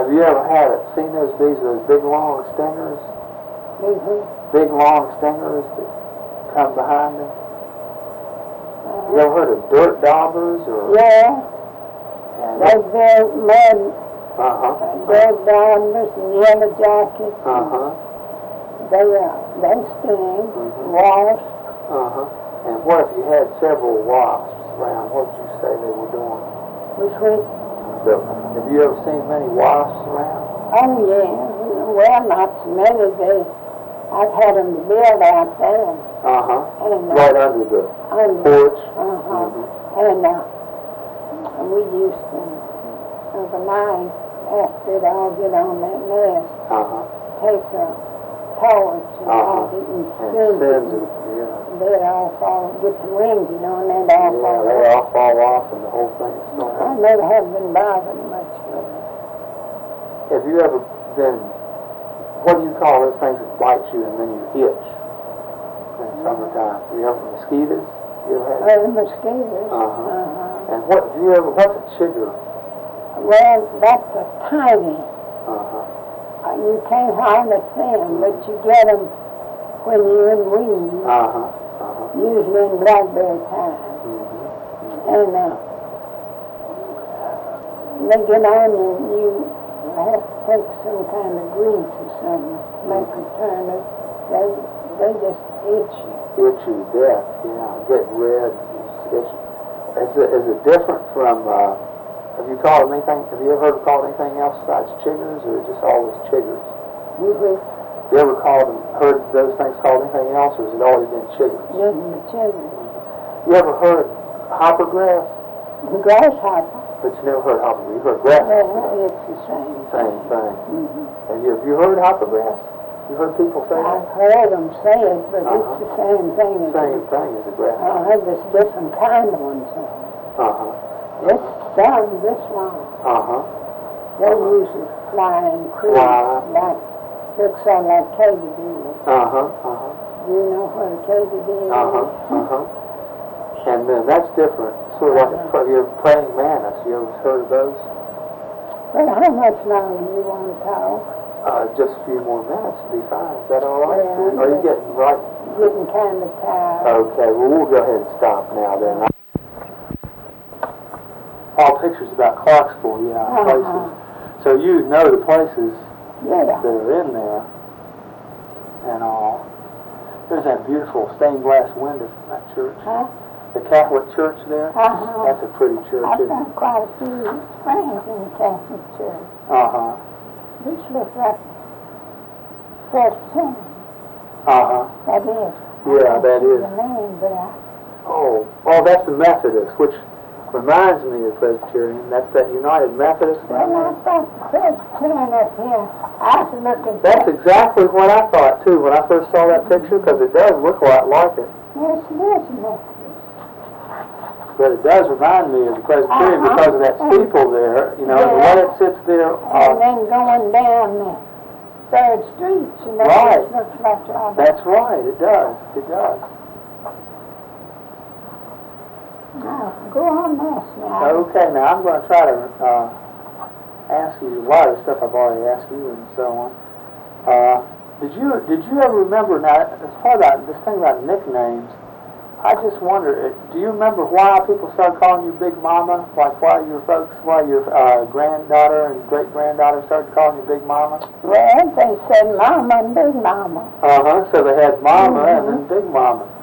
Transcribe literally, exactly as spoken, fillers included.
Have you ever had it, seen those bees, those big long stingers? Mm-hmm. Big long stingers that come behind them? Uh, You ever heard of dirt daubers? Or, yeah. and They wear mud, uh-huh. uh, dirt daubers and yellow jackets. Uh-huh. They, uh, they sting, Mhm. wasps. Uh-huh. And what if you had several wasps around? What would you say they were doing? Which we, The, have you ever seen many wasps around? oh yeah, well, not so many. They, I've had them to build out there. Uh-huh. And, uh, Right under the under, porch? uh-huh. Mm-hmm. And uh, we used to, overnight, after it all get on that nest, Uh-huh. take a torch and Uh-huh. light it and And send it. sends it, And yeah. they'd all fall, get the wings, you know, and they'd all Yeah, fall they off. all fall off and the whole thing is I thrown. never have been bothered much with it. Have you ever been, what do you call those things that bite you and then you itch in the summertime? You ever mosquitoes? You ever had? Oh, the mosquitoes. Uh-huh. Uh-huh. And what, do you ever, what's a chigger? Well, that's a tiny. Uh-huh. Uh, you can't hardly see them, but you get them when you're in weed, Uh-huh. Uh-huh. usually in blackberry time. Mm-hmm. And uh, they get on you, and you have to take some kind of grease or something, make them turn it. They, they just itch you. Itch you to death, yeah. Get red, itch. Is it, is it different from, uh, have you called them anything, have you ever heard of called anything else besides chiggers, or just always chiggers? Usually, You ever called them, heard those things called anything else, or has it always been chiggers? just the children. You ever heard hoppergrass? The grasshopper, But you never heard hoppergrass. You heard grass. well, it's the same. Same thing. Mm-hmm. Have you, have you heard hoppergrass? You heard people say I've that? heard them say it, but Uh-huh. it's the same thing as Same thing as a grass. I have this different kind of ones. Uh-huh. This some, this one, Uh-huh. they usually fly and creep, Fly. like, looks sort of like katydid. Uh-huh. Uh-huh. Do you know what a katydid is? Uh-huh. Uh-huh. And then that's different. Sort of like a, your praying mantis. You ever heard of those? Well, how much longer do you want to talk? Uh, just a few more minutes would be fine. Is that all right? Yeah, Are you yeah. getting right? Getting kind of tired. Okay, well, we'll go ahead and stop now then. All pictures about Clarksville, yeah, Uh-huh. places. So you know the places Yeah. that are in there and all. There's that beautiful stained glass window from that church. Huh? The Catholic church there. Uh-huh. That's a pretty church, I've isn't it? got quite a few friends in the Catholic Church. Uh-huh. Which looks like Presbyterian. Uh-huh. That is. Yeah, that is. The name, but I, Oh, oh, that's the Methodist, which reminds me of Presbyterian. That's that United Methodist well, thing. I thought Presbyterian up here, I was looking. That's exactly what I thought, too, when I first saw that picture, because it does look a lot like it. Yes, it is Methodist. But it does remind me of the Presbyterian Uh-huh. because of that steeple there, you know, the Yeah. way it sits there. And Uh, then going down the Third Street, you know, Right. it looks like all that. that's right, it does, it does. Now, go on this now. Okay, now I'm going to try to uh, ask you a lot of stuff I've already asked you and so on. Uh, did you did you ever remember, now, as far about this thing about nicknames, I just wonder, uh, do you remember why people started calling you Big Mama? Like why your folks, why your uh, granddaughter and great-granddaughter started calling you Big Mama? Well, they said Mama and Big Mama. Uh-huh, so they had Mama and Mhm. then Big Mama.